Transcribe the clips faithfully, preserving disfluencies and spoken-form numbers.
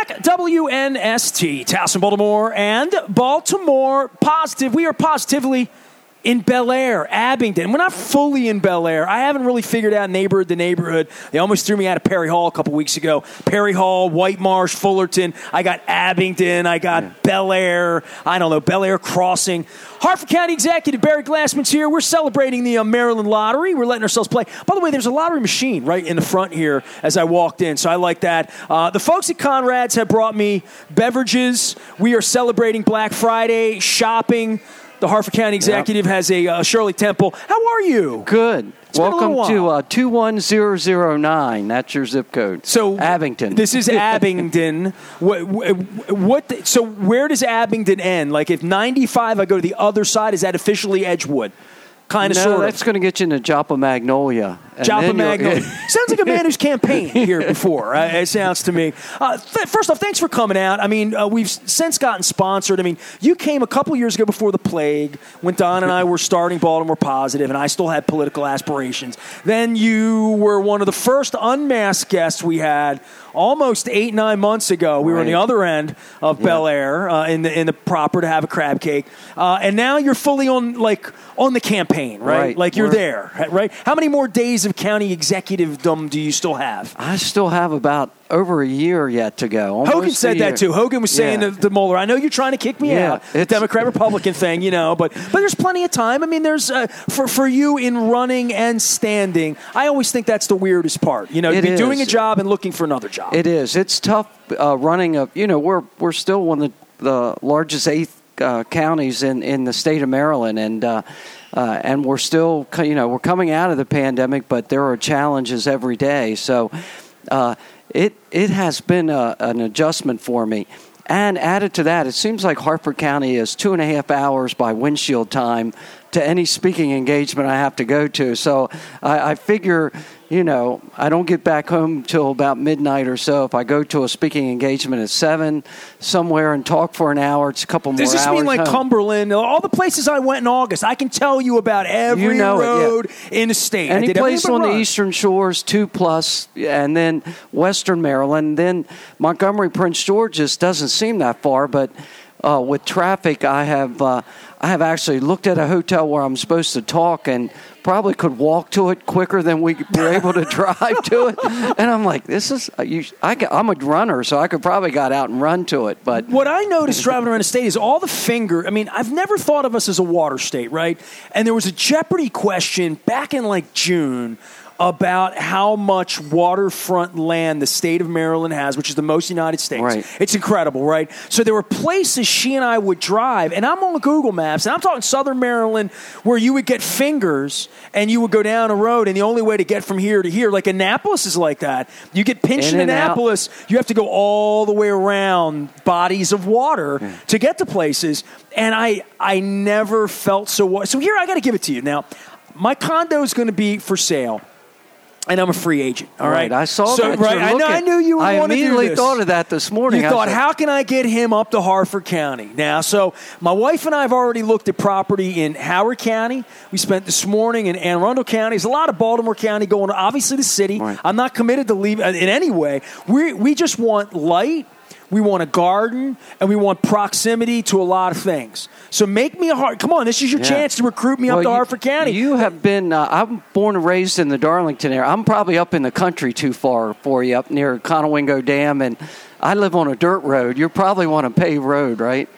back. W N S T, Towson, Baltimore, and Baltimore Positive. We are positively in Bel Air, Abingdon. We're not fully in Bel Air. I haven't really figured out neighborhood to neighborhood. They almost threw me out of Perry Hall a couple weeks ago. Perry Hall, White Marsh, Fullerton. I got Abingdon. I got yeah. Bel Air. I don't know, Bel Air Crossing. Hartford County Executive Barry Glassman's here. We're celebrating the uh, Maryland Lottery. We're letting ourselves play. By the way, there's a lottery machine right in the front here as I walked in, so I like that. Uh, the folks at Conrad's have brought me beverages. We are celebrating Black Friday, shopping. The Hartford County Executive yep. has a uh, Shirley Temple. How are you? Good. It's Welcome to uh, two one zero zero nine. That's your zip code. So Abington. This is Abingdon. what, what the, so where does Abingdon end? Like if ninety-five, I go to the other side, is that officially Edgewood? Kind of, no, sort of. that's going to get you into Joppa Magnolia. Joppa Magnolia. Sounds like a man who's campaigned here before. Uh, it sounds to me. Uh, th- first off, thanks for coming out. I mean, uh, we've since gotten sponsored. I mean, you came a couple years ago before the plague when Don and I were starting Baltimore Positive, and I still had political aspirations. Then you were one of the first unmasked guests we had almost eight, nine months ago. We right. were on the other end of yeah. Bel Air uh, in the in the proper to have a crab cake, uh, and now you're fully on like on the campaign, right? right. Like you're we're, there, right? How many more days of county executive-dom do you still have? I still have about over a year yet to go. Almost Hogan said that too. Hogan was saying yeah. to, to Mueller, I know you're trying to kick me yeah, out, the Democrat-Republican thing, you know, but but there's plenty of time. I mean, there's uh, for for you in running and standing. I always think that's the weirdest part, you know, to be is. doing a job and looking for another job. It is. It's tough uh, running a. You know, we're we're still one of the, the largest eighth uh, counties in, in the state of Maryland, and. Uh, Uh, and we're still, you know, we're coming out of the pandemic, but there are challenges every day. So uh, it it has been a, an adjustment for me. And added to that, it seems like Hartford County is two and a half hours by windshield time to any speaking engagement I have to go to. So I, I figure, you know, I don't get back home till about midnight or so. If I go to a speaking engagement at seven somewhere and talk for an hour, it's a couple more hours. Does this mean like home. Cumberland? All the places I went in August, I can tell you about every you know road it, yeah. in the state. Any place on run. the Eastern Shores, two plus, and then Western Maryland. Then Montgomery, Prince George's doesn't seem that far, but uh, with traffic, I have uh, I have actually looked at a hotel where I'm supposed to talk and probably could walk to it quicker than we were able to drive to it. And I'm like, this is, you, I, I'm a runner, so I could probably got out and run to it. But what I noticed driving around the state is all the finger, I mean, I've never thought of us as a water state, right? And there was a Jeopardy question back in like June about how much waterfront land the state of Maryland has, which is the most in the United States. Right. It's incredible, right? So there were places she and I would drive, and I'm on Google Maps, and I'm talking Southern Maryland, where you would get fingers, and you would go down a road, and the only way to get from here to here, like Annapolis is like that. You get pinched in, in Annapolis, out. You have to go all the way around bodies of water yeah. to get to places, and I I never felt so... So here, I got to give it to you. Now, my condo is going to be for sale. And I'm a free agent, all right? right I saw so, that. Right, I, know, I knew you would I want to do this. I immediately thought of that this morning. You I thought, said, how can I get him up to Hartford County? Now, so my wife and I have already looked at property in Howard County. We spent this morning in Anne Arundel County. There's a lot of Baltimore County going to, obviously, the city. Right. I'm not committed to leave in any way. We We just want light. We want a garden, and we want proximity to a lot of things. So make me a heart. Come on, this is your yeah. chance to recruit me well, up to you, Hartford County. You have been, uh, I'm born and raised in the Darlington area. I'm probably up in the country too far for you, up near Conowingo Dam, and I live on a dirt road. You probably want a paved road, right?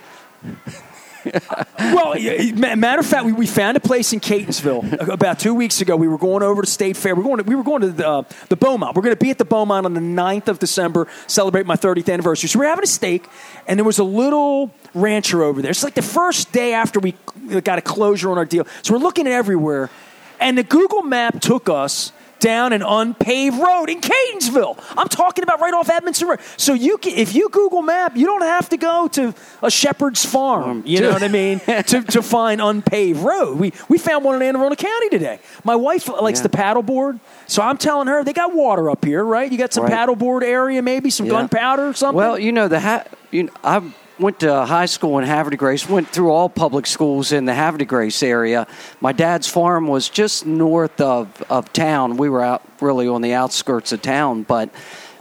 Well, matter of fact, we, we found a place in Catonsville about two weeks ago. We were going over to State Fair. We were going to, we were going to the, uh, the Beaumont. We're going to be at the Beaumont on the ninth of December, celebrate my thirtieth anniversary. So we were having a steak, and there was a little rancher over there. It's like the first day after we got a closure on our deal. So we're looking at everywhere, and the Google map took us down an unpaved road in Catonsville. I'm talking about right off Edmondson Road. So you can, if you Google Map, you don't have to go to a shepherd's farm, you know what I mean, to, to find unpaved road. We we found one in Anne Arundel County today. My wife likes yeah. the paddleboard, so I'm telling her, they got water up here, right? You got some right. paddleboard area, maybe some yeah. gunpowder or something? Well, you know, the ha- you know, I've went to high school in Havre de Grace, went through all public schools in the Havre de Grace area. My dad's farm was just north of, of town. We were out really on the outskirts of town, but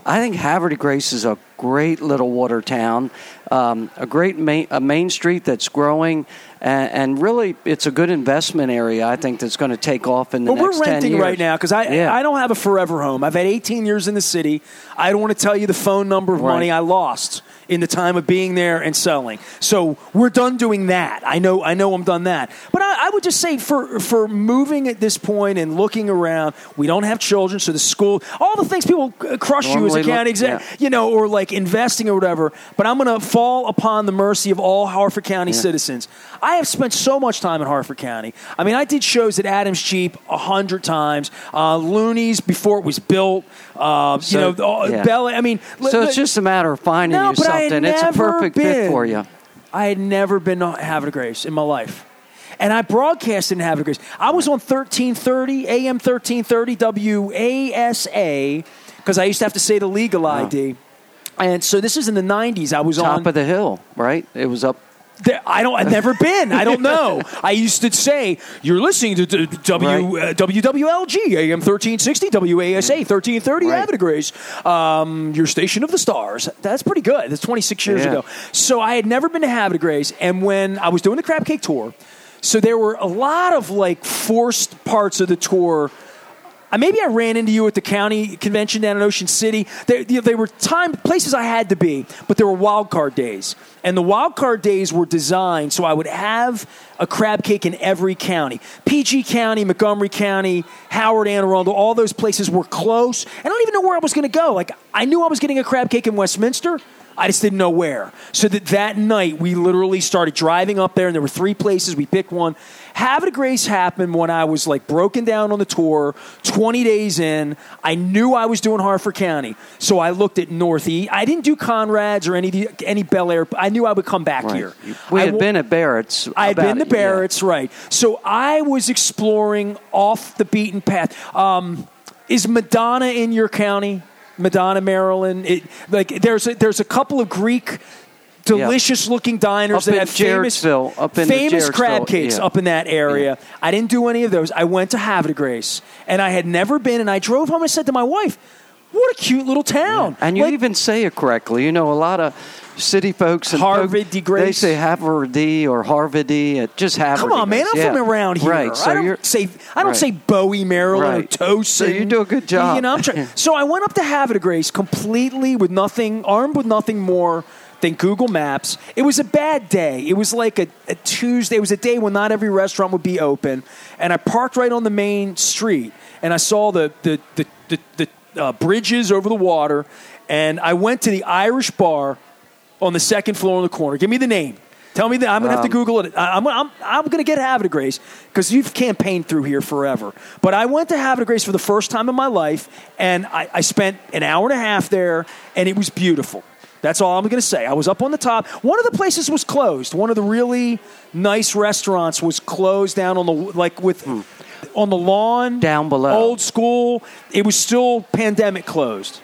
I think Havre de Grace is a great little water town, um, a great main, a main street that's growing, and, and really it's a good investment area, I think, that's going to take off in the well, next we're ten renting years. right now because I, Yeah. I don't have a forever home. I've had eighteen years in the city. I don't want to tell you the phone number of Right. money I lost in the time of being there and selling. So we're done doing that. I know I know I'm done that. But I, I would just say for for moving at this point and looking around, we don't have children, so the school, all the things people crush you as Normally a county look- exec, yeah. you know, or like investing or whatever. But I'm going to fall upon the mercy of all Harford County Yeah. citizens. I have spent so much time in Harford County. I mean, I did shows at Adams Jeep a hundred times, uh, Looney's before it was built, uh, So, you know, all- yeah. Bella. I mean, So li- it's just a matter of finding no, you but I had something. It's a never perfect been, fit for you. I had never been to Havre de Grace in my life. And I broadcasted in Havre de Grace. I was on thirteen thirty, A M thirteen thirty, W A S A, because I used to have to say the legal I D. And so this is in the nineties. I was Top on. of the hill, right? It was up. There, I don't. I've never been. I don't know. I used to say you're listening to d- W Right. uh, W W L G A M thirteen sixty, W A S A thirteen thirty, Right. Havre de Grace, um, your station of the stars. That's pretty good. That's twenty-six years Yeah. ago. So I had never been to Havre de Grace, and when I was doing the Crab Cake tour, so there were a lot of like forced parts of the tour. Uh, maybe I ran into you at the county convention down in Ocean City. They, they, they were time places I had to be, but there were wild card days. And the wild card days were designed so I would have a crab cake in every county. P G County, Montgomery County, Howard, Anne Arundel, all those places were close. I don't even know where I was going to go. Like, I knew I was getting a crab cake in Westminster. I just didn't know where. So that that night, we literally started driving up there, and there were three places. We picked one. Havre de Grace happened when I was, like, broken down on the tour, twenty days in. I knew I was doing Harford County, so I looked at Northeast. I didn't do Conrad's or any any Bel Air. I knew I would come back Right. here. We I had w- been at Barrett's. I had about been to it, yeah. Barrett's, right. So I was exploring off the beaten path. Um, is Madonna in your county? Madonna, Maryland. It, like there's a, there's a couple of Greek, delicious looking diners Up that in have famous, Jarrettsville, up in the famous crab Jarrettsville, cakes yeah. up in that area. I didn't do any of those. I went to Havre de Grace, and I had never been. And I drove home and said to my wife, "What a cute little town!" And you Like, even say it correctly. You know, a lot of city folks and Harvard folk, de Grace. they say Harvard D or Harvard D. It just Harvard. Come on, man! I'm yeah. from around here. Right. So I don't you're say I don't right. say Bowie, Maryland, Right. or Towson. So you do a good job. You know, I'm trying. So I went up to Havre de Grace completely with nothing, armed with nothing more than Google Maps. It was a bad day. It was like a, a Tuesday. It was a day when not every restaurant would be open, and I parked right on the main street, and I saw the the the the, the uh, bridges over the water, and I went to the Irish bar on the second floor in the corner. Give me the name. Tell me that. I'm going to have to Um, Google it. I, I'm, I'm, I'm going to get Havre de Grace because you've campaigned through here forever. But I went to Havre de Grace for the first time in my life, and I, I spent an hour and a half there, and it was beautiful. That's all I'm going to say. I was up on the top. One of the places was closed. One of the really nice restaurants was closed down on the like with Hmm. on the lawn Down below. Old school. It was still pandemic closed.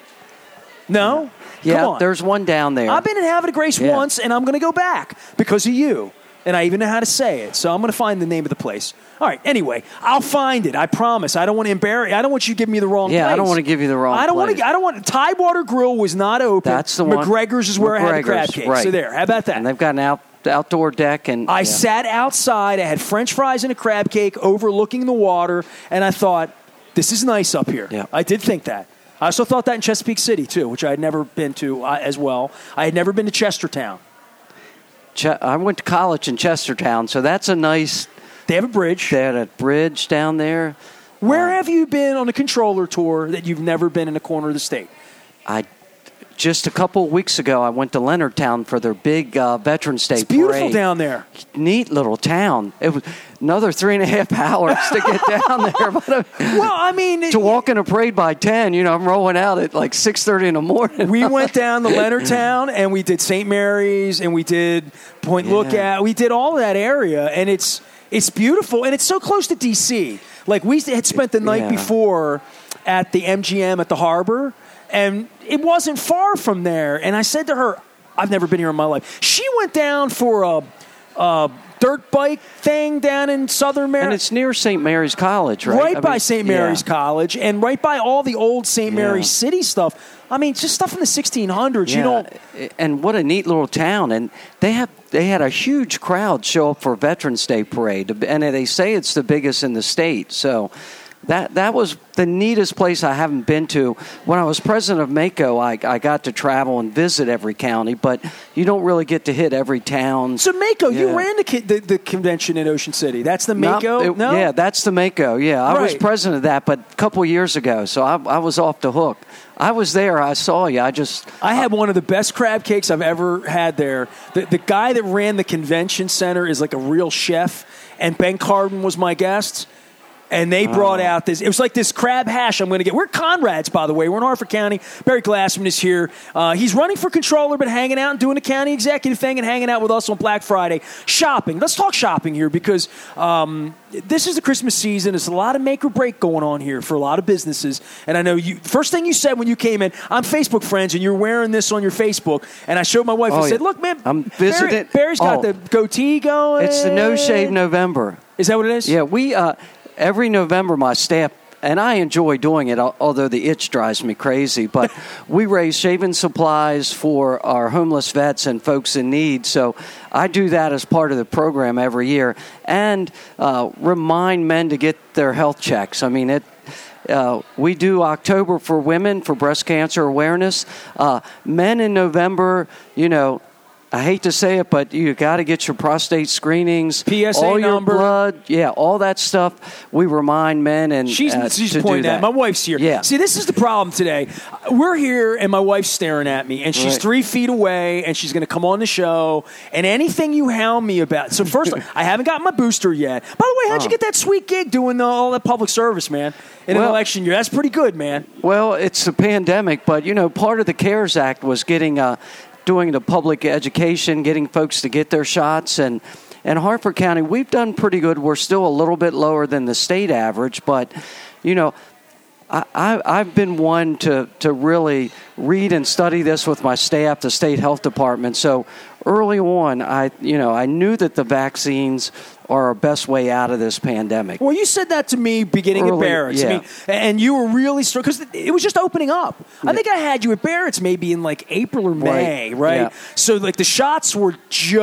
No. Yeah, Come on. there's one down there. I've been in Havre de Grace Yeah. once, and I'm going to go back because of you. And I even know how to say it. So I'm going to find the name of the place. All right. Anyway, I'll find it. I promise. I don't want to embarrass. I don't want you to give me the wrong Yeah, place. I don't want to give you the wrong I don't place. want to. I don't want. Tidewater Grill was not open. That's the one. McGregor's is where I had the crab McGregor's, cake. right. So there. How about that? And they've got an out, outdoor deck. And I yeah. sat outside. I had French fries and a crab cake overlooking the water, and I thought, this is nice up here. Yeah. I did think that. I also thought that in Chesapeake City, too, which I had never been to uh, as well. I had never been to Chestertown. Ch- I went to college in Chestertown, so that's a nice. They have a bridge. They had a bridge down there. Where have you been on a controller tour that you've never been in a corner of the state? I just a couple of weeks ago, I went to Leonardtown for their big uh, Veterans Day It's beautiful parade. down there. Neat little town. It was another three and a half hours to get down there. But uh, Well, I mean, to walk in a parade by ten, you know, I'm rolling out at like six thirty in the morning. we went down to Leonardtown and we did Saint Mary's and we did Point Yeah. Lookout. We did all that area, and it's it's beautiful, and it's so close to D C. Like we had spent the night Yeah. before at the M G M at the harbor, and it wasn't far from there. And I said to her, I've never been here in my life. She went down for a, a dirt bike thing down in Southern Maryland. And it's near Saint Mary's College, right? Right I by mean, Saint Mary's yeah. College and right by all the old Saint Yeah. Mary's City stuff. I mean, just stuff in the sixteen hundreds. Yeah. You don't. And what a neat little town. And they have they had a huge crowd show up for Veterans Day Parade. And they say it's the biggest in the state. So that that was the neatest place I haven't been to. When I was president of MACo, I, I got to travel and visit every county, but you don't really get to hit every town. So MACo, Yeah. you ran the, ki- the the convention in Ocean City. That's the MACo? Not- it- no? Yeah, that's the MACo. Yeah, I was Right. president of that, but a couple years ago, so I, I was off the hook. I was there. I saw you. I just I had one of the best crab cakes I've ever had there. The, the guy that ran the convention center is like a real chef, and Ben Cardin was my guest. And they brought Oh. out this. It was like this crab hash I'm going to get. We're Conrads, by the way. We're in Harford County. Barry Glassman is here. Uh, he's running for controller, but hanging out and doing the county executive thing and hanging out with us on Black Friday. Shopping. Let's talk shopping here because um, this is the Christmas season. There's a lot of make or break going on here for a lot of businesses. And I know you. First thing you said when you came in, I'm Facebook friends, and you're wearing this on your Facebook. And I showed my wife. Oh, I said, yeah. "Look, man, I'm Barry, visiting- Barry's got oh. the goatee going. it's the No Shave November. Is that what it is? Yeah, we uh, every November my staff, and I enjoy doing it, al- although the itch drives me crazy. But we raise shaving supplies for our homeless vets and folks in need. So I do that as part of the program every year, and uh, remind men to get their health checks. I mean, it. Uh, we do October for women for breast cancer awareness. Uh, men in November, you know. I hate to say it, but you got to get your prostate screenings, P S A all number. your blood, yeah, all that stuff. We remind men and She's, uh, she's to do pointing that. at. My wife's here. Yeah. See, this is the problem today. We're here, and my wife's staring at me, and she's Right. three feet away, and she's going to come on the show. And anything you hound me about. So first, I haven't got my booster yet. By the way, how'd you Oh. get that sweet gig doing the, all that public service, man? In an Well- election year, that's pretty good, man. Well, it's a pandemic, but you know, part of the CARES Act was getting, uh, doing the public education, getting folks to get their shots, and in Harford County, we've done pretty good. We're still a little bit lower than the state average, but you know. I, I, I've been one to, to really read and study this with my staff, the state health department. So early on, I you know I knew that the vaccines are our best way out of this pandemic. Well, you said that to me beginning Early, at Barrett's. I yeah. mean, and you were really strong because it was just opening up. I think I had you at Barrett's maybe in like April or May, Right, right? yeah. So like the shots were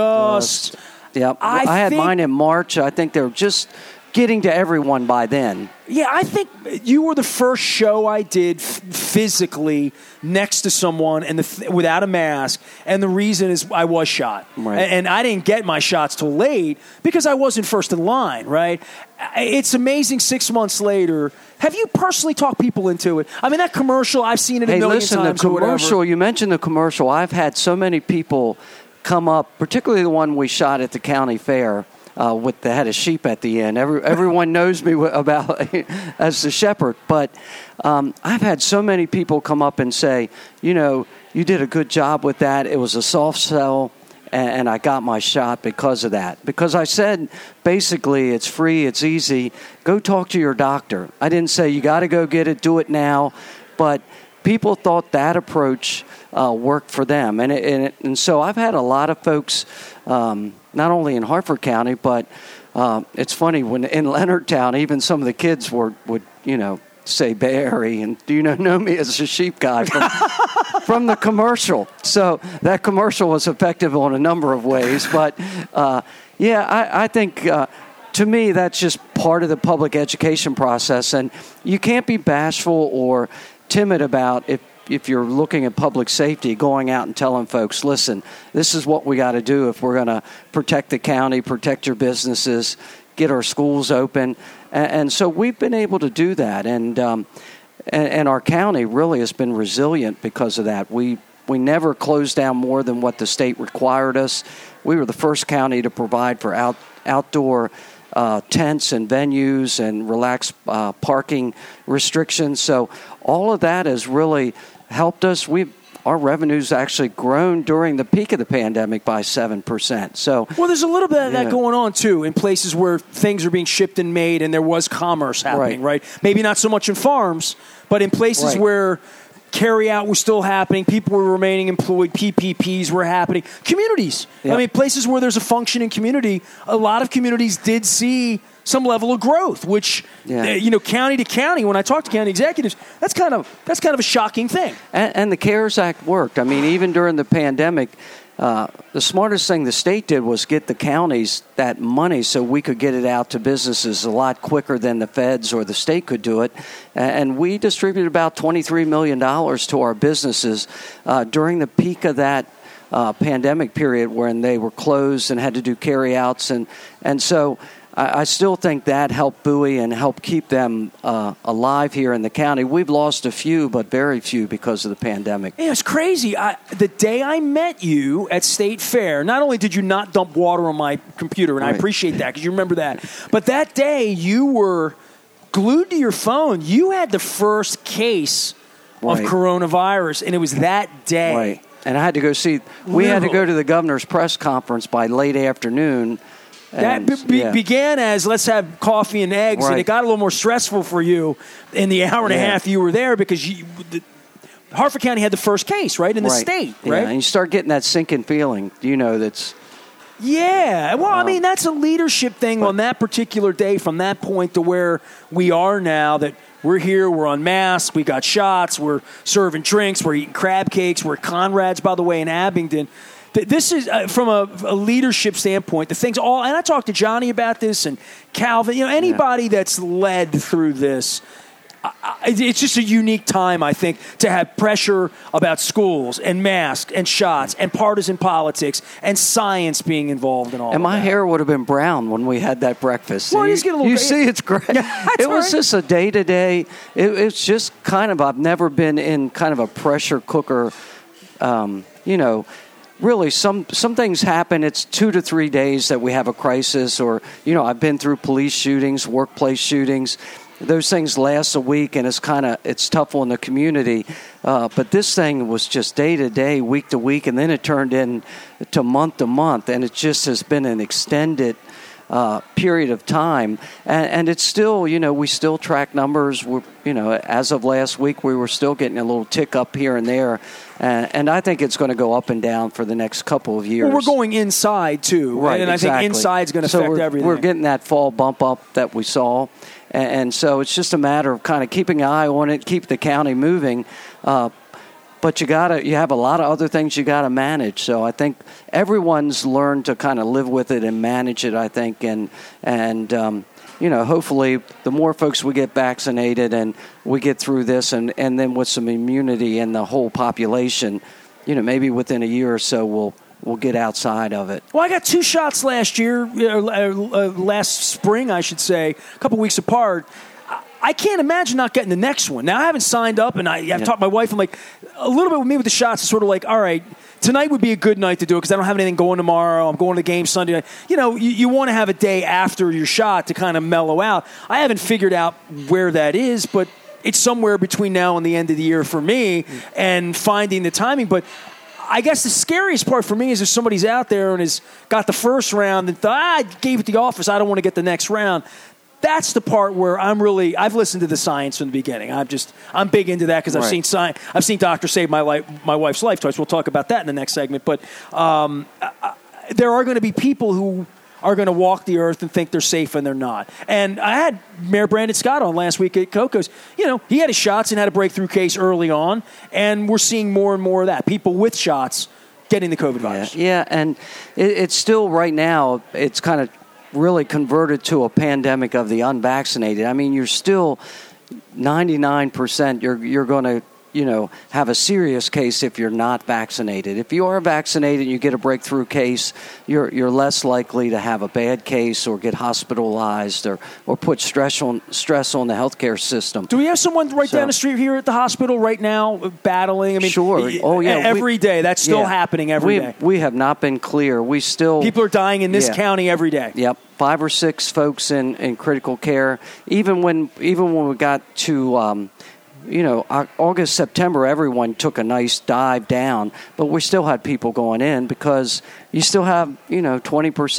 just. Yeah, I I, had think- mine in March. I think they were just getting to everyone by then. Yeah, I think you were the first show I did f- physically next to someone and the th- without a mask. And the reason is I was shot. Right. And, and I didn't get my shots till late because I wasn't first in line, right? It's amazing six months later. Have you personally talked people into it? I mean, that commercial, I've seen it a Hey, million listen, the times or whatever. commercial, you mentioned the commercial. I've had so many people come up, particularly the one we shot at the county fair. Uh, with the head of sheep at the end. Every, everyone knows me about as the shepherd. But um, I've had so many people come up and say, you know, you did a good job with that. It was a soft sell, and, and I got my shot because of that. Because I said, basically, it's free, it's easy. Go talk to your doctor. I didn't say you got to go get it, do it now. But people thought that approach uh, worked for them. And, it, and, it, and so I've had a lot of folks... Um, not only in Harford County, but uh, it's funny, when in Leonardtown, even some of the kids were, would, you know, say Barry, and do you know, know me as a sheep guy from, from the commercial. So that commercial was effective on a number of ways. But, uh, yeah, I, I think... Uh, to me, that's just part of the public education process, and you can't be bashful or timid about if if you're looking at public safety, going out and telling folks, listen, this is what we got to do if we're going to protect the county, protect your businesses, get our schools open. And, and so we've been able to do that, and, um, and and our county really has been resilient because of that. We we never closed down more than what the state required us. We were the first county to provide for out outdoor Uh, tents and venues and relaxed uh, parking restrictions. So all of that has really helped us. We our revenue's actually grown during the peak of the pandemic by seven percent. So Well, there's a little bit of that Yeah. going on, too, in places where things are being shipped and made and there was commerce happening, right? Right. Maybe not so much in farms, but in places Right. where Carry out was still happening. People were remaining employed. P P Ps were happening. Communities. Yep. I mean, places where there's a functioning community, a lot of communities did see some level of growth, which, yeah. uh, you know, county to county, when I talk to county executives, that's kind of that's kind of a shocking thing. And, and the CARES Act worked. I mean, even during the pandemic, uh, the smartest thing the state did was get the counties that money so we could get it out to businesses a lot quicker than the feds or the state could do it. And we distributed about twenty-three million dollars to our businesses uh, during the peak of that uh, pandemic period when they were closed and had to do carryouts. And, and so I still think that helped buoy and help keep them uh, alive here in the county. We've lost a few, but very few because of the pandemic. Yeah, it's crazy. I, the day I met you at State Fair, not only did you not dump water on my computer, and right. I appreciate that because you remember that, but that day you were glued to your phone. You had the first case right. of coronavirus, and it was that day. Right. And I had to go see, we had to go to the governor's press conference by late afternoon. And, that be- yeah. began as let's have coffee and eggs, right. and it got a little more stressful for you in the hour and yeah. a half you were there because you, the, Harford County had the first case, right, in the right. state, yeah. right? And you start getting that sinking feeling, you know, that's... Yeah, well, um, I mean, that's a leadership thing but, on that particular day from that point to where we are now that we're here, we're unmasked, we got shots, we're serving drinks, we're eating crab cakes, we're at Conrad's, by the way, in Abingdon. This is, uh, from a, a leadership standpoint, the things all, and I talked to Johnny about this and Calvin, you know, anybody yeah. that's led through this, I, it's just a unique time, I think, to have pressure about schools and masks and shots and partisan politics and science being involved in all and of that. And my hair would have been brown when we had that breakfast. Well, you, you, a little you gray. see it's great. Yeah, it was right. just a day-to-day, it, it's just kind of, I've never been in kind of a pressure cooker, um, you know, really, some some things happen. It's two to three days that we have a crisis, or, you know, I've been through police shootings, workplace shootings. Those things last a week, and it's kind of, it's tough on the community. Uh, but this thing was just day to day, week to week, and then it turned into month to month, and it just has been an extended Uh, period of time, and, and it's still, you know, we still track numbers. We're, you know, as of last week, we were still getting a little tick up here and there, and, and I think it's going to go up and down for the next couple of years. Well, we're going inside too, right? And exactly. I think inside's going to so affect we're, everything. We're getting that fall bump up that we saw, and, and so it's just a matter of kind of keeping an eye on it, keep the county moving. Uh, But you gotta, you have a lot of other things you gotta manage. So I think everyone's learned to kind of live with it and manage it. I think, and and um, you know, hopefully, the more folks we get vaccinated and we get through this, and, and then with some immunity in the whole population, you know, maybe within a year or so we'll we'll get outside of it. Well, I got two shots last year, uh, uh, last spring, I should say, a couple weeks apart. I can't imagine not getting the next one. Now, I haven't signed up, and I, I've yeah. talked to my wife. I'm like, a little bit with me with the shots is sort of like, all right, tonight would be a good night to do it because I don't have anything going tomorrow. I'm going to the game Sunday night. You know, you, you want to have a day after your shot to kind of mellow out. I haven't figured out where that is, but it's somewhere between now and the end of the year for me and finding the timing. But I guess the scariest part for me is if somebody's out there and has got the first round and thought, ah, I gave it to the office, I don't want to get the next round. That's the part where I'm really, I've listened to the science from the beginning. I'm just, I'm big into that because I've right. seen science. I've seen doctors save my life, my wife's life twice. We'll talk about that in the next segment. But um, I, there are going to be people who are going to walk the earth and think they're safe and they're not. And I had Mayor Brandon Scott on last week at Coco's. You know, he had his shots and had a breakthrough case early on. And we're seeing more and more of that. People with shots getting the COVID virus. Yeah, yeah and it, it's still right now, it's kind of really converted to a pandemic of the unvaccinated. I mean, you're still ninety-nine percent you're you're going to, you know, have a serious case if you're not vaccinated. If you are vaccinated and you get a breakthrough case, you're you're less likely to have a bad case or get hospitalized or, or put stress on stress on the healthcare system. Do we have someone right so, down the street here at the hospital right now battling? I mean, sure. Oh yeah, every we, day. That's still yeah, happening every we, day. We have not been clear. We still people are dying in this yeah. county every day. Yep. Five or six folks in, in critical care. Even when even when we got to um, you know, August, September, everyone took a nice dive down, but we still had people going in because you still have, you know, twenty percent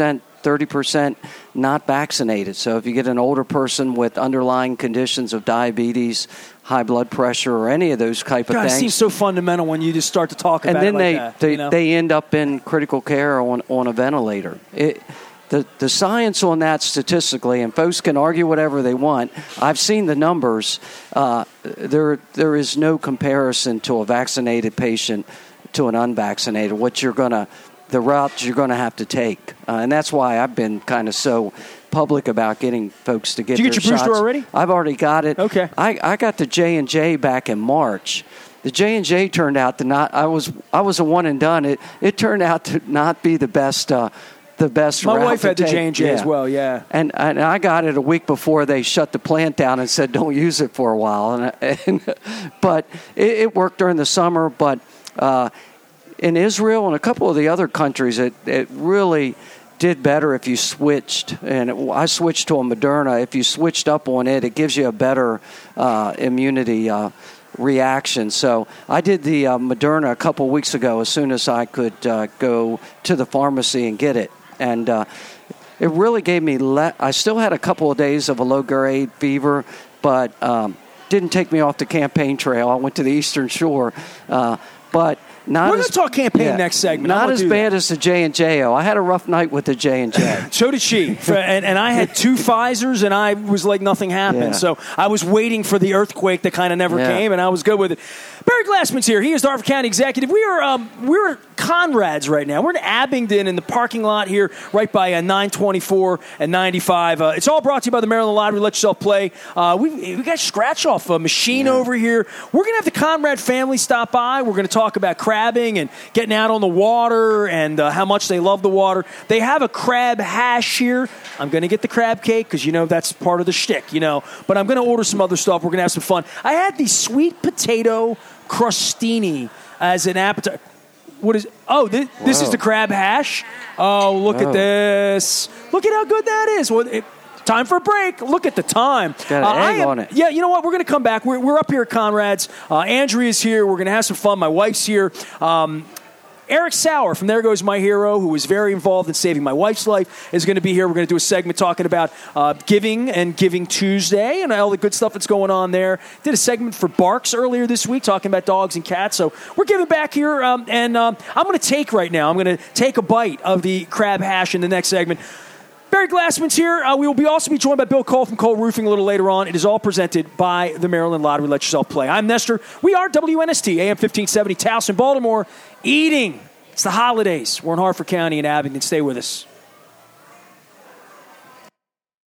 thirty percent not vaccinated. So if you get an older person with underlying conditions of diabetes, high blood pressure, or any of those type of God, things. It seems so fundamental when you just start to talk and about then it like they, that. they, you know? they end up in critical care on, on a ventilator. It, the, the science on that statistically, and folks can argue whatever they want, I've seen the numbers. Uh, there there is no comparison to a vaccinated patient to an unvaccinated. What you're going to, the route you're going to have to take. Uh, and that's why I've been kind of so public about getting folks to get Did you their get your shots. booster already? I've already got it. Okay. I, I got the J and J back in March. The J and J turned out to not. I was I was a one and done. It it turned out to not be the best. Uh, the best. My route wife to had the take. J and J Yeah. as well. Yeah. And, and I got it a week before they shut the plant down and said don't use it for a while. And, and but it, it worked during the summer. But uh, in Israel and a couple of the other countries, it it really did better if you switched, and it, I switched to a Moderna. If you switched up on it, it gives you a better uh, immunity uh, reaction. So I did the uh, Moderna a couple weeks ago as soon as I could uh, go to the pharmacy and get it. And uh, it really gave me, le- I still had a couple of days of a low-grade fever, but um, didn't take me off the campaign trail. I went to the Eastern Shore. Uh, but Not We're going as, to talk campaign yeah, next segment. Not as bad that. as the J and J O. I had a rough night with the J and J. So did she. and, and I had two Pfizers, and I was like nothing happened. Yeah. So I was waiting for the earthquake that kind of never Yeah. came, and I was good with it. Barry Glassman's here. He is the Harford County Executive. We are um, we're Conrad's right now. We're in Abingdon in the parking lot here, right by uh, nine twenty-four and ninety-five. Uh, it's all brought to you by the Maryland Lottery. Let yourself play. Uh, we we got scratch off a machine Yeah. over here. We're gonna have the Conrad family stop by. We're gonna talk about crabbing and getting out on the water and uh, how much they love the water. They have a crab hash here. I'm gonna get the crab cake because you know that's part of the shtick, you know. But I'm gonna order some other stuff. We're gonna have some fun. I had the sweet potato crostini as an appetizer. What is? Oh, this, this is the crab hash. Oh, look Whoa. at this! Look at how good that is. Well, it, time for a break. Look at the time. It's got an I egg am- on it. Yeah, you know what? We're going to come back. We're, we're up here at Conrad's. Uh, Andrea's here. We're going to have some fun. My wife's here. Um, Eric Sauer from There Goes My Hero, who was very involved in saving my wife's life, is going to be here. We're going to do a segment talking about uh, giving and Giving Tuesday and all the good stuff that's going on there. Did a segment for Barks earlier this week talking about dogs and cats. So we're giving back here, um, and um, I'm going to take right now, I'm going to take a bite of the crab hash in the next segment. Barry Glassman's here. Uh, we will be also be joined by Bill Cole from Cole Roofing a little later on. It is all presented by the Maryland Lottery. Let yourself play. I'm Nestor. We are W N S T, A M fifteen seventy, Towson, Baltimore. Eating. It's the holidays. We're in Harford County in Abingdon. Stay with us.